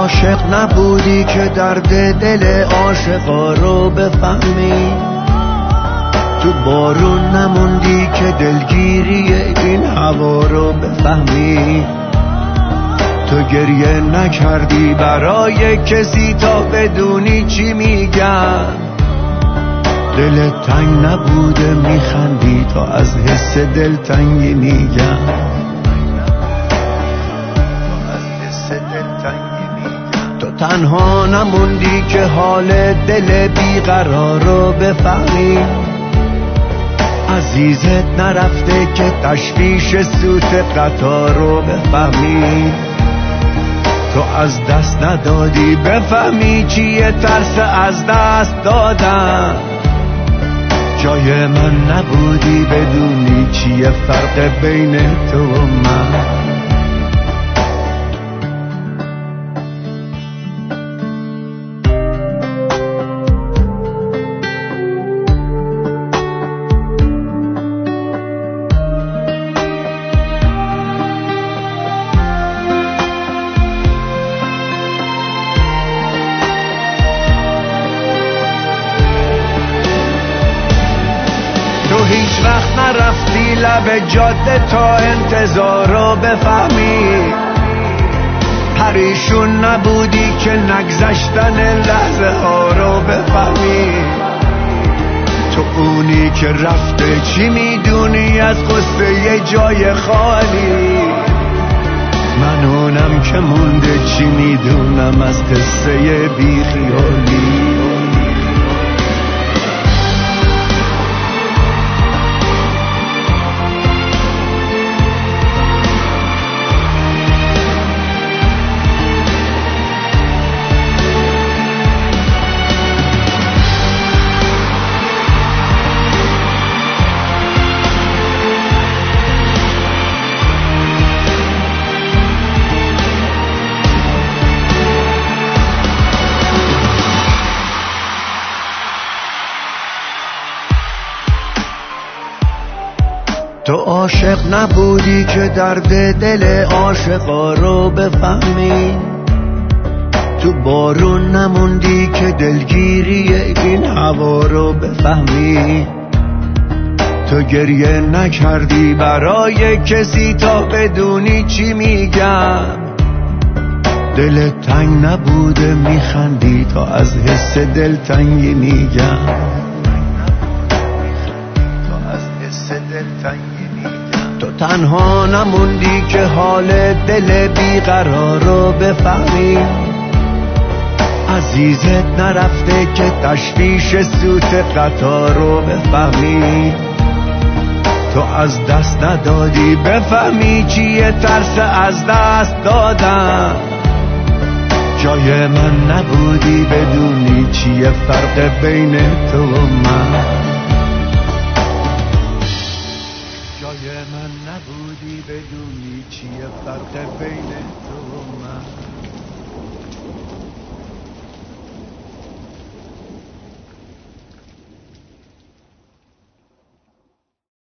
عاشق نبودی که درد دل عاشقا رو بفهمی، تو بارون نموندی که دلگیری این هوا رو بفهمی، تو گریه نکردی برای کسی تا بدونی چی میگن، دلت تنگ نبوده میخندی تا از حس دلتنگی میگن. تو تنها نموندی که حال دل بیقرار رو بفهمی، عزیزت نرفته که تشویش سوت قطار رو بفهمی، تو از دست ندادی بفهمی چیه ترس از دست دادن، جای من نبودی بدونی چیه فرق بین تو و من. تو هیچ وقت نرفتی لب جاده تا انتظار رو بفهمی، پریشون نبودی که نگذشتن لحظه ها رو بفهمی، تو اونی که رفته چی میدونی از قصه یه جای خالی، من اونم که مونده چی میدونم از قصه بیخیالی. تو عاشق نبودی که درد دل عاشقا رو بفهمی، تو بارون نموندی که دلگیری این هوا رو بفهمی، تو گریه نکردی برای کسی تا بدونی چی میگم، دلت تنگ نبوده میخندی تا از حس دلتنگی میگم. تو تنها نموندی که حال دل بیقرار رو بفهمی، عزیزت نرفته که تشویش سوت قطار رو بفهمی، تو از دست ندادی بفهمی چیه ترس از دست دادن، جای من نبودی بدونی چیه فرق بین تو و من، جای من نبودی بدونی چیه فرق بین تو و من.